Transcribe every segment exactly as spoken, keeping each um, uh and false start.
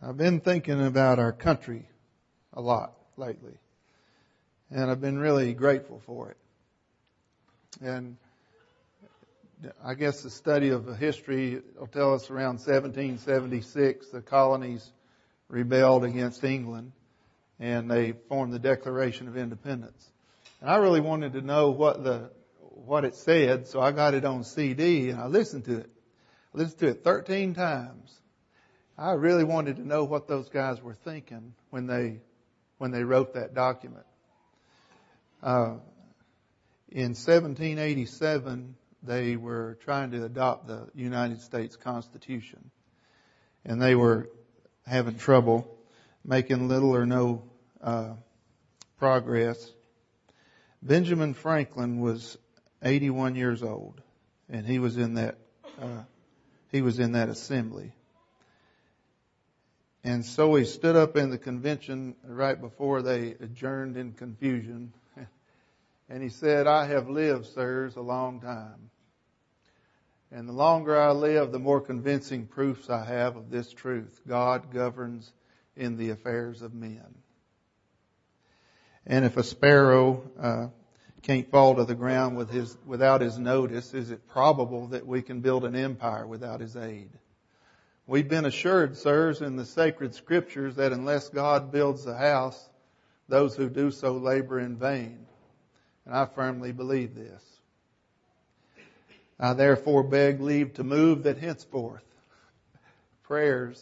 I've been thinking about our country a lot lately, and I've been really grateful for it. And I guess the study of the history will tell us around seventeen seventy-six, the colonies rebelled against England, and they formed the Declaration of Independence. And I really wanted to know what the what it said, so I got it on C D, and I listened to it. I listened to it thirteen times. I really wanted to know what those guys were thinking when they when they wrote that document. Uh, in seventeen eighty-seven, they were trying to adopt the United States Constitution, and they were having trouble, making little or no uh, progress. Benjamin Franklin was eighty-one years old, and he was in that uh, he was in that assembly. And so he stood up in the convention right before they adjourned in confusion, and he said, "I have lived, sirs, a long time. And the longer I live, the more convincing proofs I have of this truth. God governs in the affairs of men. And if a sparrow uh, can't fall to the ground with his, without his notice, is it probable that we can build an empire without his aid? We've been assured, sirs, in the sacred scriptures that unless God builds the house, those who do so labor in vain. And I firmly believe this. I therefore beg leave to move that henceforth prayers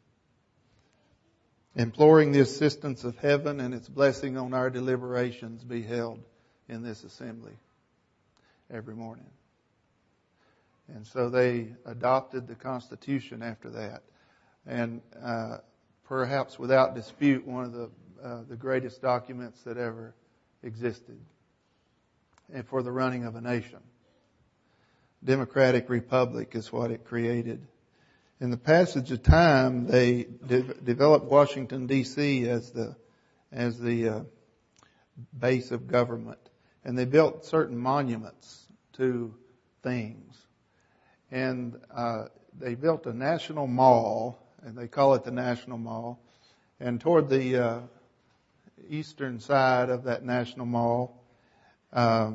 imploring the assistance of heaven and its blessing on our deliberations be held in this assembly every morning." And so they adopted the Constitution after that. And uh, perhaps without dispute, one of the uh, the greatest documents that ever existed and for the running of a nation. Democratic Republic is what it created. In the passage of time, they de- developed Washington, D C as the as the uh, base of government. And they built certain monuments to things. And uh, they built a national mall, and they call it the National Mall. And toward the uh, eastern side of that National Mall uh,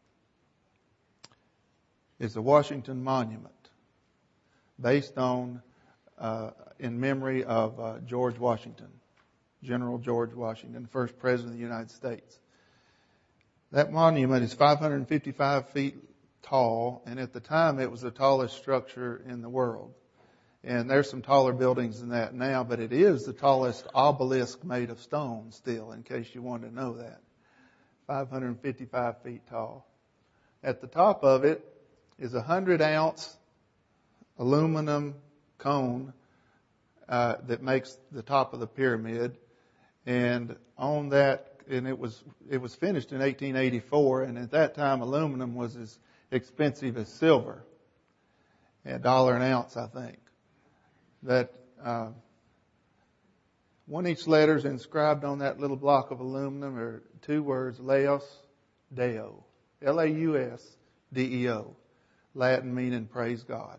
is the Washington Monument, based on, uh, in memory of uh, George Washington, General George Washington, first President of the United States. That monument is five hundred fifty-five feet tall, and at the time it was the tallest structure in the world. And there's some taller buildings than that now, but it is the tallest obelisk made of stone still, in case you wanted to know that. five hundred fifty-five feet tall. At the top of it is a one hundred ounce aluminum cone uh, that makes the top of the pyramid. And on that, and it was it was finished in eighteen eighty-four, and at that time aluminum was as expensive as silver, a dollar an ounce, I think. That uh, one each letter is inscribed on that little block of aluminum are two words, Laus Deo, L A U S D E O, Latin meaning praise God.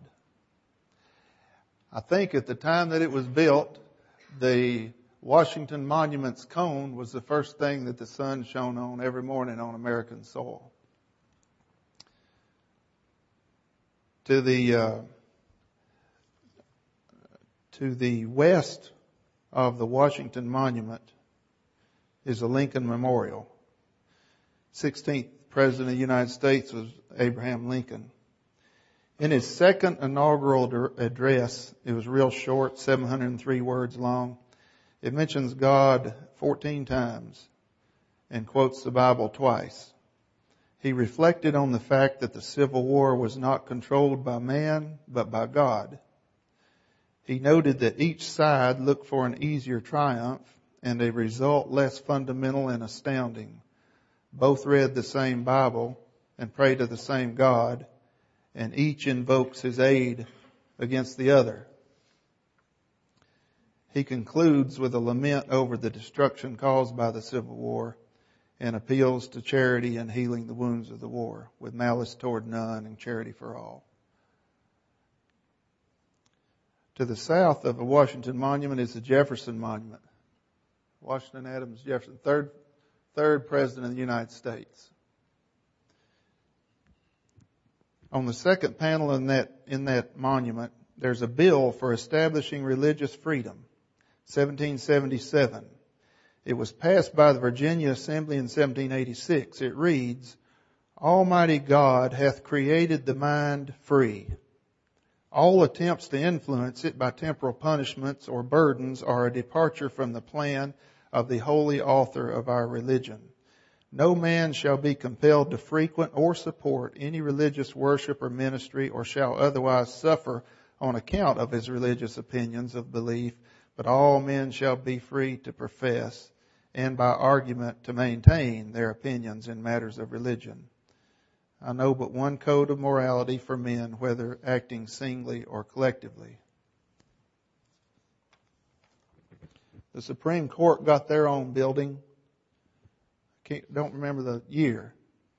I think at the time that it was built, the Washington Monument's cone was the first thing that the sun shone on every morning on American soil. To the uh, to the west of the Washington Monument is the Lincoln Memorial. sixteenth President of the United States was Abraham Lincoln. In his second inaugural address, it was real short, seven hundred three words long. It mentions God fourteen times and quotes the Bible twice. He reflected on the fact that the Civil War was not controlled by man, but by God. He noted that each side looked for an easier triumph and a result less fundamental and astounding. Both read the same Bible and pray to the same God, and each invokes his aid against the other. He concludes with a lament over the destruction caused by the Civil War and appeals to charity and healing the wounds of the war, with malice toward none and charity for all. To the south of the Washington Monument is the Jefferson Monument. Washington Adams Jefferson, third, third President of the United States. On the second panel in that, in that monument, there's a bill for establishing religious freedom, seventeen seventy-seven. It was passed by the Virginia Assembly in seventeen eighty-six. It reads, Almighty God hath created the mind free. All attempts to influence it by temporal punishments or burdens are a departure from the plan of the holy author of our religion. No man shall be compelled to frequent or support any religious worship or ministry, or shall otherwise suffer on account of his religious opinions of belief, but all men shall be free to profess and by argument to maintain their opinions in matters of religion. I know but one code of morality for men, whether acting singly or collectively. The Supreme Court got their own building. I don't remember the year.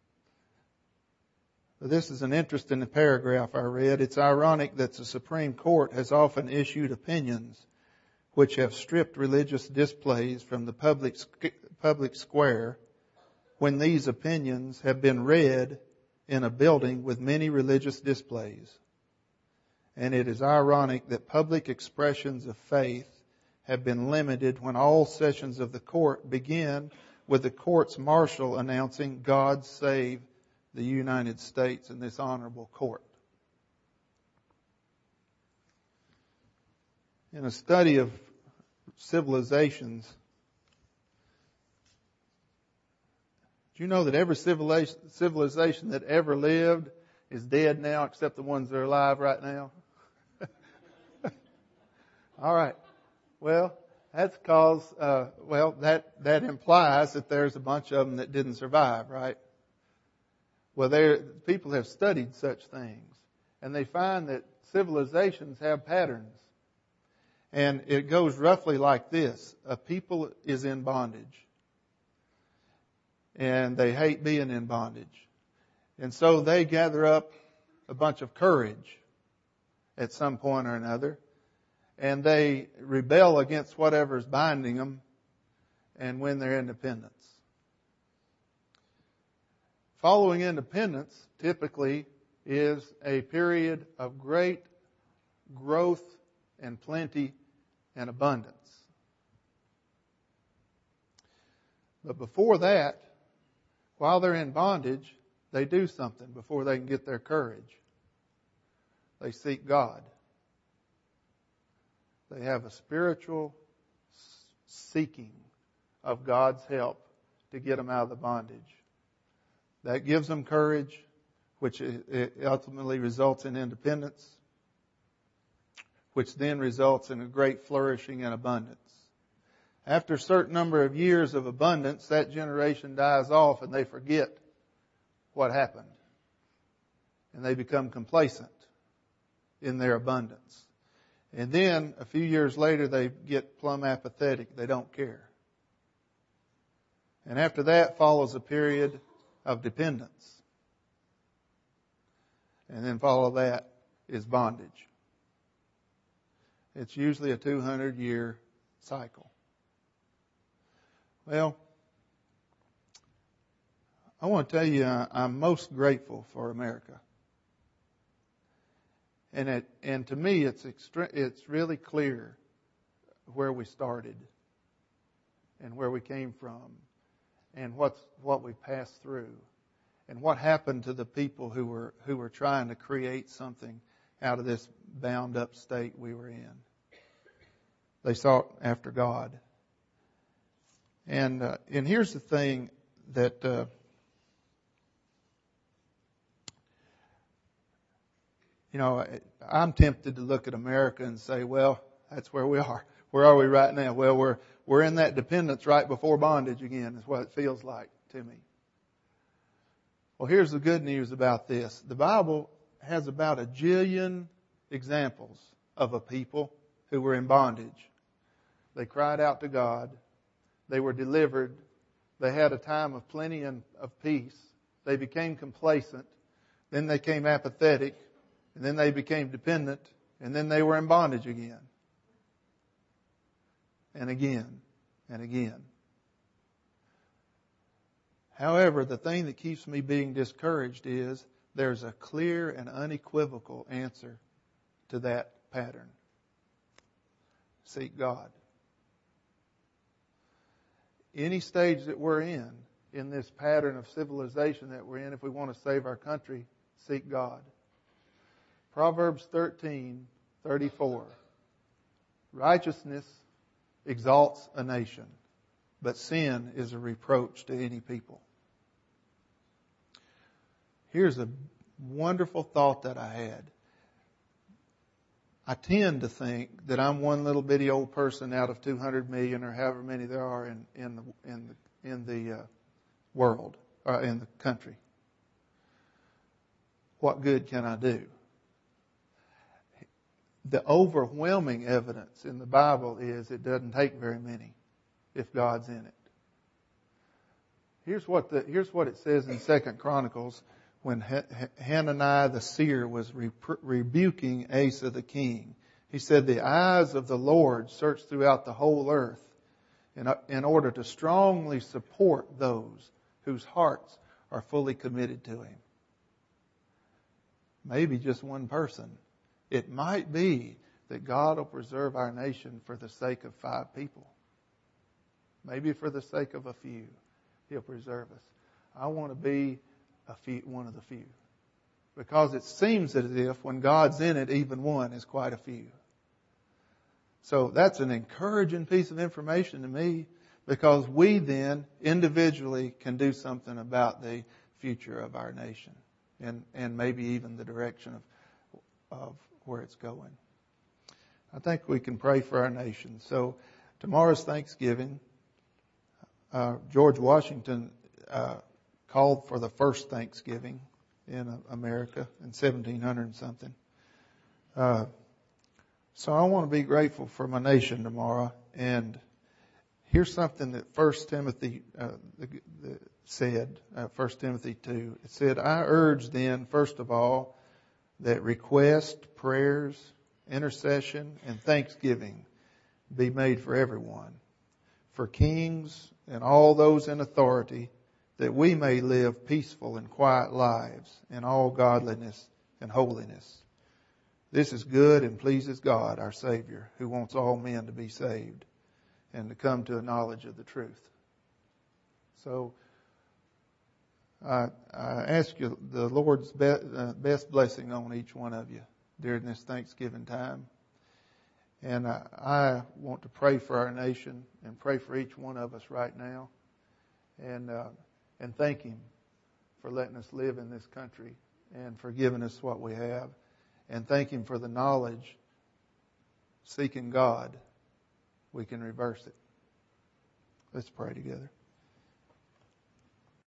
But this is an interesting paragraph I read. It's ironic that the Supreme Court has often issued opinions which have stripped religious displays from the public, public square when these opinions have been read in a building with many religious displays. And it is ironic that public expressions of faith have been limited when all sessions of the court begin with the court's marshal announcing, God save the United States in this honorable court. In a study of civilizations, do you know that every civilization, civilization that ever lived is dead now except the ones that are alive right now? All right. Well, that's because, uh, well, that, that implies that there's a bunch of them that didn't survive, right? Well, there, people have studied such things, and they find that civilizations have patterns. And it goes roughly like this. A people is in bondage. And they hate being in bondage. And so they gather up a bunch of courage at some point or another. And they rebel against whatever's binding them and win their independence. Following independence typically is a period of great growth and plenty and abundance. But before that, while they're in bondage, they do something before they can get their courage. They seek God. They have a spiritual seeking of God's help to get them out of the bondage. That gives them courage, which ultimately results in independence, which then results in a great flourishing and abundance. After a certain number of years of abundance, that generation dies off and they forget what happened. And they become complacent in their abundance. And then a few years later they get plumb apathetic. They don't care. And after that follows a period of dependence. And then follow that is bondage. It's usually a two hundred year cycle. Well, I want to tell you I'm most grateful for America. And it, and to me it's extre- it's really clear where we started and where we came from and what's what we passed through and what happened to the people who were who were trying to create something out of this bound up state we were in. They sought after God. And uh, and here's the thing that uh, you know, I'm tempted to look at America and say, well, that's where we are. Where are we right now? Well, we're we're in that dependence right before bondage again, is what it feels like to me. Well, here's the good news about this. The Bible has about a jillion examples of a people who were in bondage. They cried out to God. They were delivered. They had a time of plenty and of peace. They became complacent. Then they became apathetic. And then they became dependent. And then they were in bondage again. And again. And again. However, the thing that keeps me being discouraged is there's a clear and unequivocal answer to that pattern. Seek God. Any stage that we're in, in this pattern of civilization that we're in, if we want to save our country, seek God. Proverbs thirteen thirty-four. Righteousness exalts a nation, but sin is a reproach to any people. Here's a wonderful thought that I had. I tend to think that I'm one little bitty old person out of two hundred million or however many there are in, in the, in the, in the uh, world, or in the country. What good can I do? The overwhelming evidence in the Bible is it doesn't take very many if God's in it. Here's what the, here's what it says in Second Chronicles when Hananiah the seer was rebuking Asa the king. He said, the eyes of the Lord search throughout the whole earth in, in order to strongly support those whose hearts are fully committed to Him. Maybe just one person. It might be that God will preserve our nation for the sake of five people. Maybe for the sake of a few, He'll preserve us. I want to be a few, one of the few. Because it seems as if when God's in it, even one is quite a few. So that's an encouraging piece of information to me, because we then individually can do something about the future of our nation and, and maybe even the direction of, of where it's going. I think we can pray for our nation. So tomorrow's Thanksgiving. Uh, George Washington uh, called for the first Thanksgiving in America in seventeen hundred and something. Uh, so I want to be grateful for my nation tomorrow. And here's something that First Timothy uh, the, the said, uh, First Timothy two. It said, I urge then, first of all, that request, prayers, intercession, and thanksgiving be made for everyone, for kings and all those in authority, that we may live peaceful and quiet lives in all godliness and holiness. This is good and pleases God, our Savior, who wants all men to be saved and to come to a knowledge of the truth. So I, I ask you the Lord's be, uh, best blessing on each one of you during this Thanksgiving time. And I, I want to pray for our nation and pray for each one of us right now. And uh, and thank Him for letting us live in this country and for giving us what we have. And thank Him for the knowledge, seeking God, we can reverse it. Let's pray together.